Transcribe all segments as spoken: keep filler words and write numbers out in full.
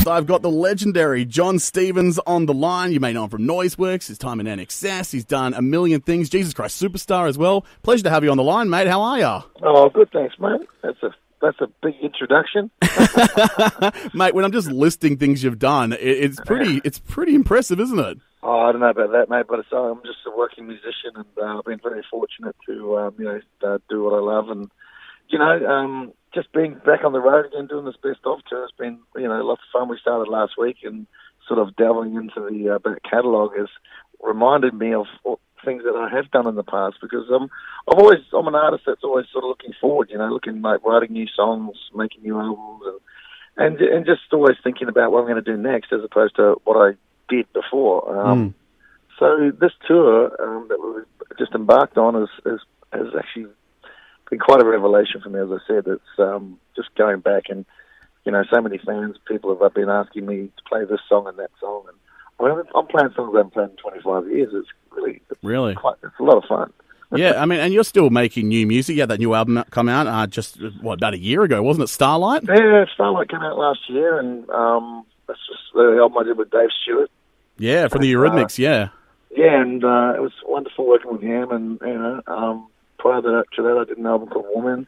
I've got the legendary John Stevens on the line. You may know him from Noiseworks, his time in N X S. He's done a million things. Jesus Christ Superstar as well. Pleasure to have you on the line, mate. How are you? Oh, good, thanks, mate. That's a that's a big introduction. Mate, when I'm just listing things you've done, it, it's pretty it's pretty impressive, isn't it? Oh, I don't know about that, mate, but it's, I'm just a working musician, and uh, I've been very fortunate to um, you know uh, do what I love, and you know um, just being back on the road again, doing this best of tour has been you know lots of fun. We started last week, and sort of delving into the uh, back catalogue has reminded me of things that I have done in the past, because um, I've always I'm an artist that's always sort of looking forward, you know, looking like writing new songs, making new albums, and and and just always thinking about what I'm going to do next, as opposed to what I did before. Um, mm. So this tour um, that we just embarked on is, is has actually been quite a revelation for me. As I said, it's um, just going back, and you know, so many fans, people have been asking me to play this song and that song, and I mean, I'm playing songs I haven't played in twenty-five years. It's really, it's really, quite, it's a lot of fun. Yeah, I mean, and you're still making new music. You had that new album come out uh, just what about a year ago, wasn't it? Starlight. Yeah, Starlight came out last year, and um, that's just the album I did with Dave Stewart. Yeah, from the Eurythmics. Uh, yeah. Yeah, and uh, it was wonderful working with him. And you know, um, prior to that, to that, I did an album called Woman.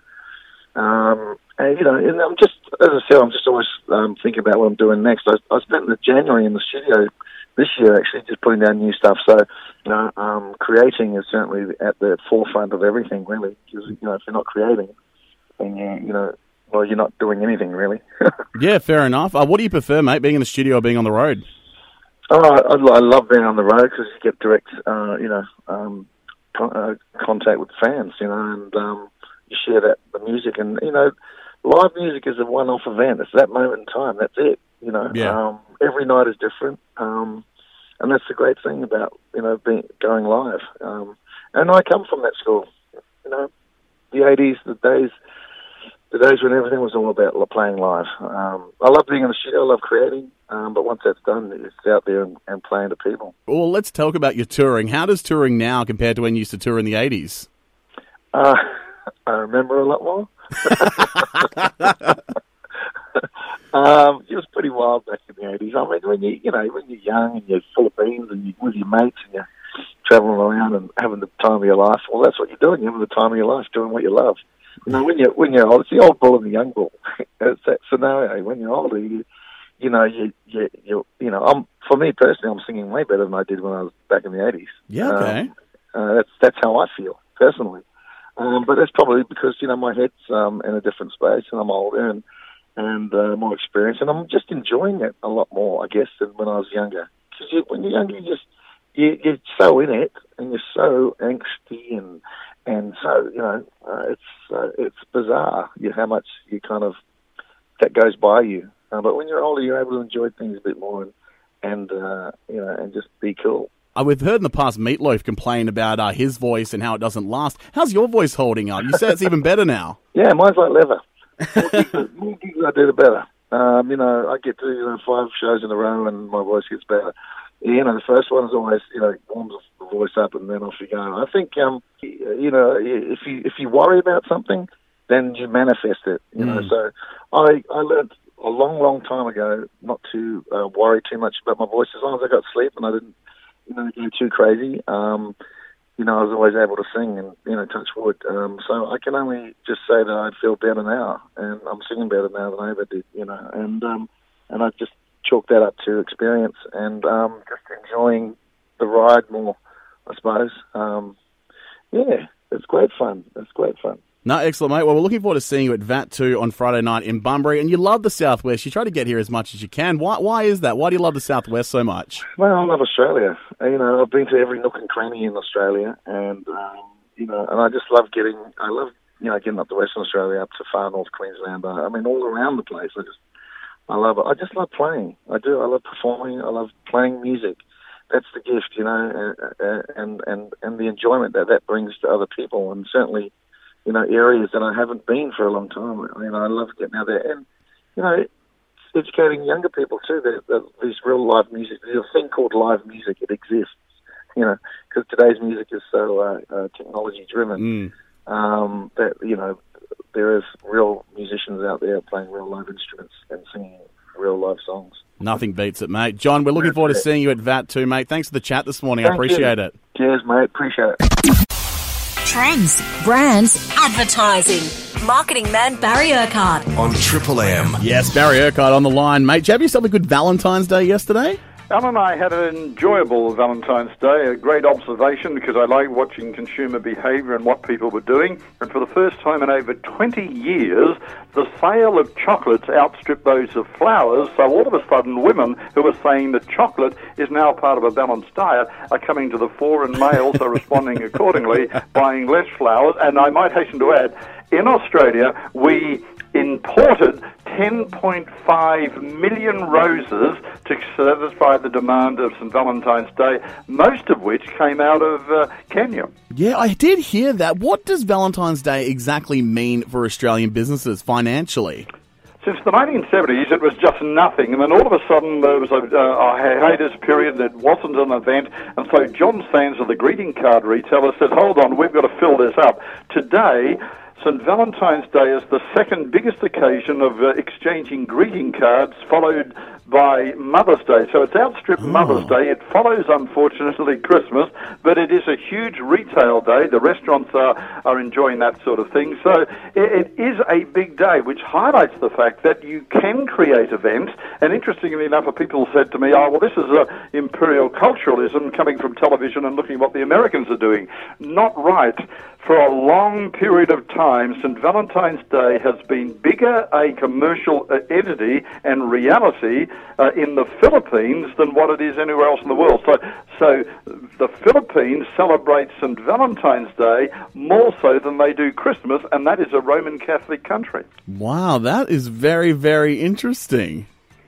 Um, and you know, and I'm just, as I said, I'm just always um, thinking about what I'm doing next. I, I spent the January in the studio this year, actually, just putting down new stuff. So, you know, um, creating is certainly at the forefront of everything, really. Because, you know, if you're not creating, then you, you know, well, you're not doing anything, really. Yeah, fair enough. Uh, what do you prefer, mate, being in the studio or being on the road? Oh, I, I love being on the road because you get direct, uh, you know, um, con- uh, contact with fans, you know, and um, you share that the music. And, you know, live music is a one-off event. It's that moment in time. That's it, you know. Yeah. Um, every night is different. Um And that's the great thing about, you know, being, going live. Um, and I come from that school, you know, the eighties, the days, the days when everything was all about playing live. Um, I love being in the studio, I love creating, um, but once that's done, it's out there and, and playing to people. Well, let's talk about your touring. How does touring now compare to when you used to tour in the eighties? Uh, I remember a lot more. Um, it was pretty wild back in the eighties. I mean, when you you know when you're young and you're full of beans and you're with your mates and you're travelling around and having the time of your life, well, that's what you're doing. You're having the time of your life doing what you love. You know, when you're when you're old, it's the old bull and the young bull. It's that scenario. When you're older, you you know you you you you know. I'm for me personally, I'm singing way better than I did when I was back in the eighties. Yeah, okay. Um, uh, that's that's how I feel personally. Um, but that's probably because you know my head's um, in a different space and I'm older and. and uh, more experience, and I'm just enjoying it a lot more, I guess, than when I was younger. Because you, when you're younger, you just you, you're so in it, and you're so angsty, and and so you know, uh, it's uh, it's bizarre you, how much you kind of that goes by you. Uh, but when you're older, you're able to enjoy things a bit more, and and uh, you know, and just be cool. Uh, we've heard in the past Meatloaf complain about uh, his voice and how it doesn't last. How's your voice holding up? You say it's even better now. Yeah, mine's like leather. The more gigs I do, the better. Um, you know, I get to you know five shows in a row, and my voice gets better. You know, the first one is always you know warms the voice up, and then off you go. I think um, you know if you if you worry about something, then you manifest it. You mm. know, so I I learned a long long time ago not to uh, worry too much about my voice as long as I got sleep and I didn't you know go too crazy. Um, You know, I was always able to sing and, you know, touch wood. Um, so I can only just say that I feel better now, and I'm singing better now than I ever did, you know. And um, and I just chalk that up to experience and um, just enjoying the ride more, I suppose. Um, yeah, it's great fun. It's great fun. No, excellent, mate. Well, we're looking forward to seeing you at V A T two on Friday night in Bunbury. And you love the Southwest. You try to get here as much as you can. Why Why is that? Why do you love the Southwest so much? Well, I love Australia. You know, I've been to every nook and cranny in Australia. And, um, you know, and I just love getting, I love, you know, getting up to Western Australia, up to far North Queensland. I mean, all around the place. I just, I love it. I just love playing. I do. I love performing. I love playing music. That's the gift, you know, and, and, and the enjoyment that that brings to other people. And certainly, you know, areas that I haven't been for a long time. I mean, I love getting out there. And, you know, educating younger people, too. That, that these real live music. There's a thing called live music. It exists, you know, because today's music is so uh, uh, technology-driven mm. um, that, you know, there is real musicians out there playing real live instruments and singing real life songs. Nothing beats it, mate. John, we're looking forward to seeing you at V A T too, mate. Thanks for the chat this morning. Thank I appreciate you. it. Cheers, mate. Appreciate it. Trends, brands, advertising. Marketing man Barry Urquhart on Triple M. Yes, Barry Urquhart on the line. Mate, did you have yourself a good Valentine's Day yesterday? Alan and I had an enjoyable Valentine's Day, a great observation because I like watching consumer behaviour and what people were doing. And for the first time in over twenty years, the sale of chocolates outstripped those of flowers. So all of a sudden, women who were saying that chocolate is now part of a balanced diet are coming to the fore, and males are responding accordingly, buying less flowers. And I might hasten to add, in Australia, we imported ten point five million roses to satisfy the demand of Saint Valentine's Day, most of which came out of uh, Kenya. Yeah, I did hear that. What does Valentine's Day exactly mean for Australian businesses financially? Since the nineteen seventies, it was just nothing, and then all of a sudden there was a, a hiatus period that wasn't an event, and so John Sands of the greeting card retailer said, hold on, we've got to fill this up. Today, Saint Valentine's Day is the second biggest occasion of uh, exchanging greeting cards, followed by Mother's Day. So it's outstripped oh. Mother's Day. It follows, unfortunately, Christmas, but it is a huge retail day. The restaurants are, are enjoying that sort of thing. So it, it is a big day, which highlights the fact that you can create events. And interestingly enough, people said to me, oh, well, this is uh, imperial culturalism coming from television and looking at what the Americans are doing. Not right. For a long period of time, Saint Valentine's Day has been bigger a commercial uh, entity and reality uh, in the Philippines than what it is anywhere else in the world. So, so the Philippines celebrate Saint Valentine's Day more so than they do Christmas, and that is a Roman Catholic country. Wow, that is very, very interesting.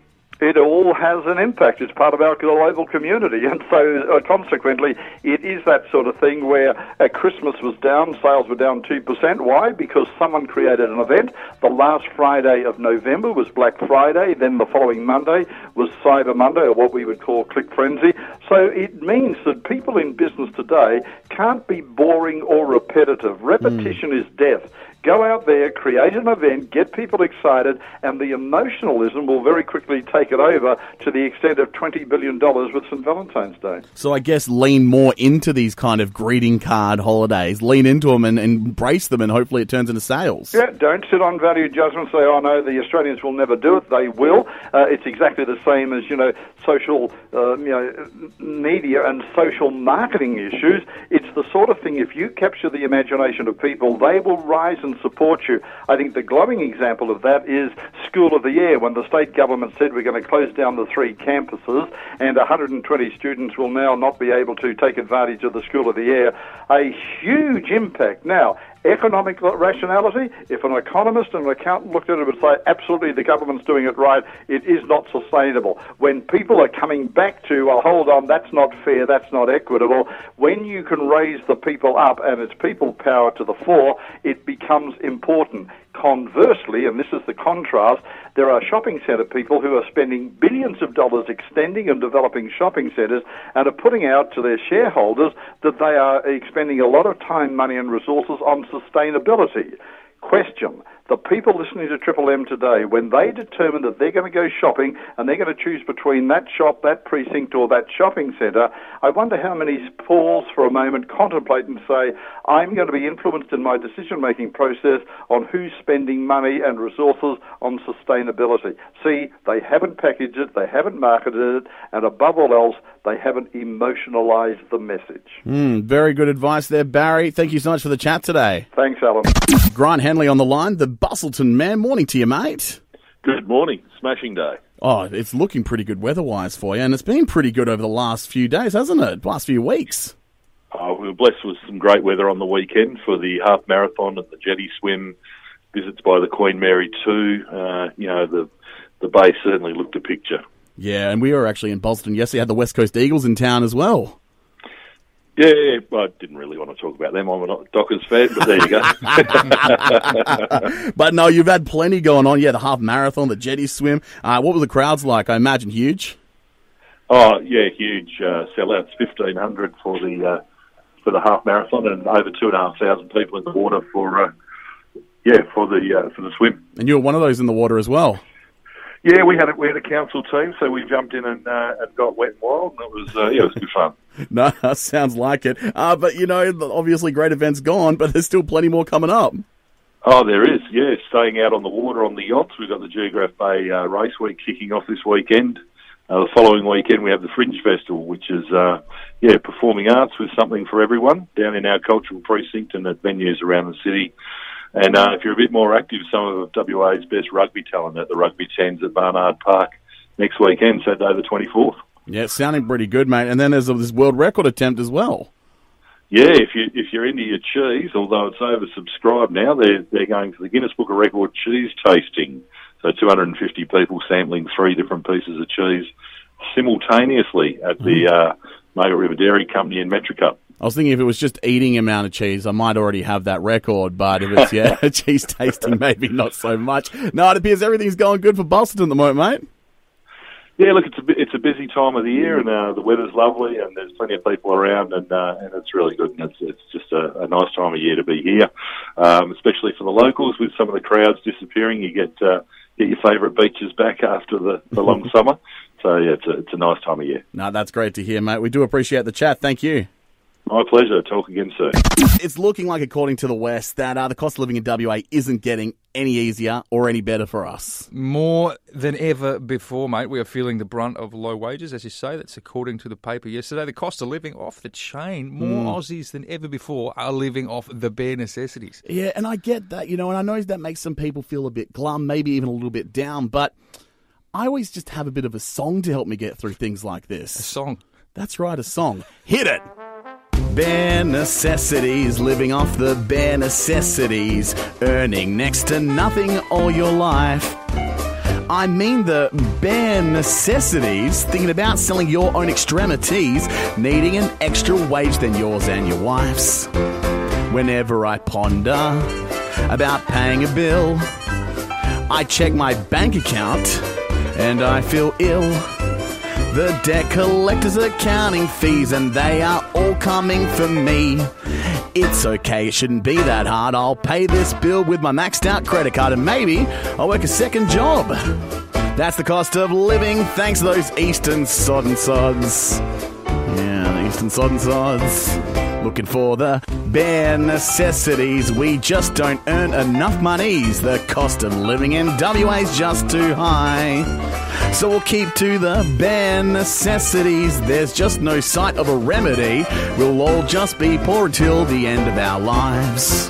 It all has an impact. It's part of our global community. And so, uh, consequently, it is that sort of thing where uh, Christmas was down, sales were down two percent. Why? Because someone created an event. The last Friday of November was Black Friday. Then the following Monday was Cyber Monday, or what we would call Click Frenzy. So it means that people in business today can't be boring or repetitive. Repetition mm. is death. Go out there, create an event, get people excited, and the emotionalism will very quickly take it over to the extent of twenty billion dollars with Saint Valentine's Day. So I guess lean more into these kind of greeting card holidays. Lean into them and, and embrace them, and hopefully it turns into sales. Yeah, don't sit on value judgment, say, oh no, the Australians will never do it. They will. Uh, it's exactly the same as, you know, social uh, you know, media and social marketing issues. It's the sort of thing, if you capture the imagination of people, they will rise and support you. I think the glowing example of that is School of the Year, when the state government said we're going to close down the three campuses and one hundred twenty students will now not be able to take advantage of the School of the Year. A huge impact. Now, economic rationality, if an economist and an accountant looked at it, would say, absolutely, the government's doing it right. It is not sustainable. When people are coming back to, well, hold on, that's not fair, that's not equitable, when you can raise the people up and it's people power to the fore, it becomes important. Conversely, and this is the contrast, there are shopping centre people who are spending billions of dollars extending and developing shopping centres and are putting out to their shareholders that they are expending a lot of time, money and resources on sustainability. Question. The people listening to Triple M today, when they determine that they're going to go shopping and they're going to choose between that shop, that precinct or that shopping centre, I wonder how many pause for a moment, contemplate and say, I'm going to be influenced in my decision-making process on who's spending money and resources on sustainability. See, they haven't packaged it, they haven't marketed it, and above all else, they haven't emotionalised the message. Mm, very good advice there, Barry. Thank you so much for the chat today. Thanks, Alan. Grant Henley on the line, the Bustleton man. Morning to you, mate. Good morning. Smashing day. Oh, it's looking pretty good weather-wise for you, and it's been pretty good over the last few days, hasn't it? Last few weeks. Oh, we were blessed with some great weather on the weekend for the half marathon and the jetty swim, visits by the Queen Mary two. Uh, you know, the the bay certainly looked a picture. Yeah, and we were actually in Boston yesterday. Had the West Coast Eagles in town as well. Yeah, yeah, well, I didn't really want to talk about them. I'm a Dockers fan, but there you go. But no, you've had plenty going on. Yeah, the half marathon, the jetty swim. Uh, what were the crowds like? I imagine huge. Oh, yeah, huge uh, sellouts. fifteen hundred for the uh, for the half marathon, and over two and a half thousand people in the water for uh, yeah for the uh, for the swim. And you were one of those in the water as well. Yeah, we had a, we had a council team, so we jumped in and, uh, and got wet and wild, and it was uh, yeah, it was good fun. No, sounds like it. Uh, but, you know, obviously great events gone, but there's still plenty more coming up. Oh, there is, yeah. Staying out on the water on the yachts. We've got the Geograph Bay uh, Race Week kicking off this weekend. Uh, the following weekend we have the Fringe Festival, which is, uh, yeah, performing arts with something for everyone down in our cultural precinct and at venues around the city. And uh, if you're a bit more active, some of W A's best rugby talent at the Rugby Tens at Barnard Park next weekend, Saturday the twenty-fourth. Yeah, it's sounding pretty good, mate. And then there's this world record attempt as well. Yeah, if you if you're into your cheese, although it's oversubscribed now, they're they're going for the Guinness Book of Record cheese tasting. So two hundred fifty people sampling three different pieces of cheese simultaneously at the uh, Margaret River Dairy Company in Metricup. I was thinking if it was just eating amount of cheese, I might already have that record. But if it's, yeah, cheese tasting, maybe not so much. No, it appears everything's going good for Busselton at the moment, mate. Yeah, look, it's a, it's a busy time of the year, and uh, the weather's lovely, and there's plenty of people around, and uh, and it's really good, and it's, it's just a, a nice time of year to be here, um, especially for the locals. With some of the crowds disappearing, you get uh, get your favourite beaches back after the, the long summer. So, yeah, it's a, it's a nice time of year. No, that's great to hear, mate. We do appreciate the chat. Thank you. My pleasure. Talk again soon. It's looking like, according to the West, that uh, the cost of living in W A isn't getting any easier or any better for us. More than ever before, mate. We are feeling the brunt of low wages, as you say. That's according to the paper yesterday. The cost of living off the chain. More mm. Aussies than ever before are living off the bare necessities. Yeah, and I get that, you know, and I know that makes some people feel a bit glum, maybe even a little bit down, but I always just have a bit of a song to help me get through things like this. A song? That's right, a song. Hit it! Bare necessities, living off the bare necessities, earning next to nothing all your life. I mean the bare necessities, thinking about selling your own extremities, needing an extra wage than yours and your wife's. Whenever I ponder about paying a bill, I check my bank account and I feel ill. The debt collectors are counting fees and they are all coming for me. It's okay, it shouldn't be that hard. I'll pay this bill with my maxed out credit card and maybe I'll work a second job. That's the cost of living thanks to those Eastern sodden sods. Yeah, the Eastern sodden sods. Looking for the bare necessities. We just don't earn enough monies. The cost of living in W A's just too high. So we'll keep to the bare necessities. There's just no sight of a remedy. We'll all just be poor until the end of our lives.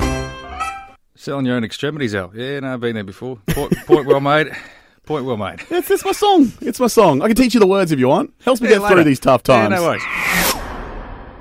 Selling your own extremities, Al. Yeah, no, I've been there before. Point, point well made. Point well made. It's, it's my song. It's my song. I can teach you the words if you want. Helps me yeah, get later. through these tough times. Yeah, no worries.